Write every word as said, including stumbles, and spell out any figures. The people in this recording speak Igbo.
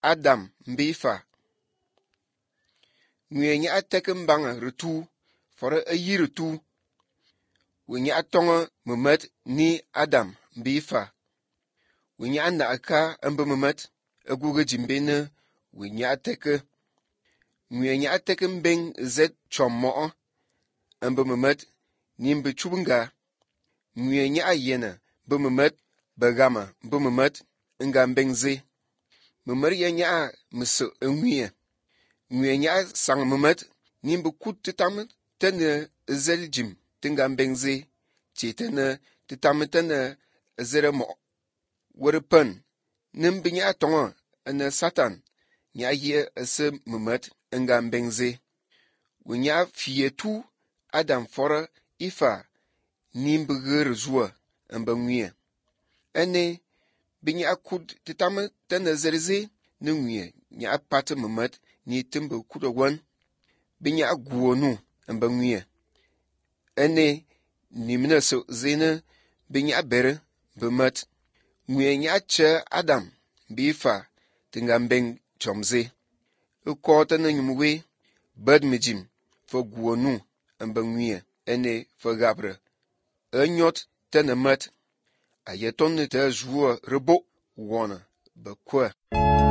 Adam mbifa. Ngüye nya tek mbang retu for a yi retu. Winya tonga mumet ni Adam mbifa. Winya na aka ambe mumet aguge jimbene winya tek. Ngüye nya tek mbeng zet chomo ambe mumet ni mbe chubunga. Ngüye nya yena be mumet bagama be mumet nga mbengze. Mumer ye nya mse ngüye. Ngüye nya sang mumet ni mbe kut titam tene zel jim tinga mbengze chetene titam tene zere mo. Werpen nimbe nya tonga ene Satan nya ye ase mumet nga mbengze. Winya fiye tu Adam fora ifa ni mbe gher zua mbe ngüye. Ene binya kud titam tene zerze ne ngüye nya pat mumet ni timbe kudo wan binya guonu mbe ngüye. Ene nimne so zene binya bere bemet. Ngüye nya che Adam bifa tinga mbeng chomze. Ukota na nyumwe bad mijim fo guonu mbe ngüye. Ene fo gabre. Enyot tene met. Ayeton te zwo rebo wona bekwe.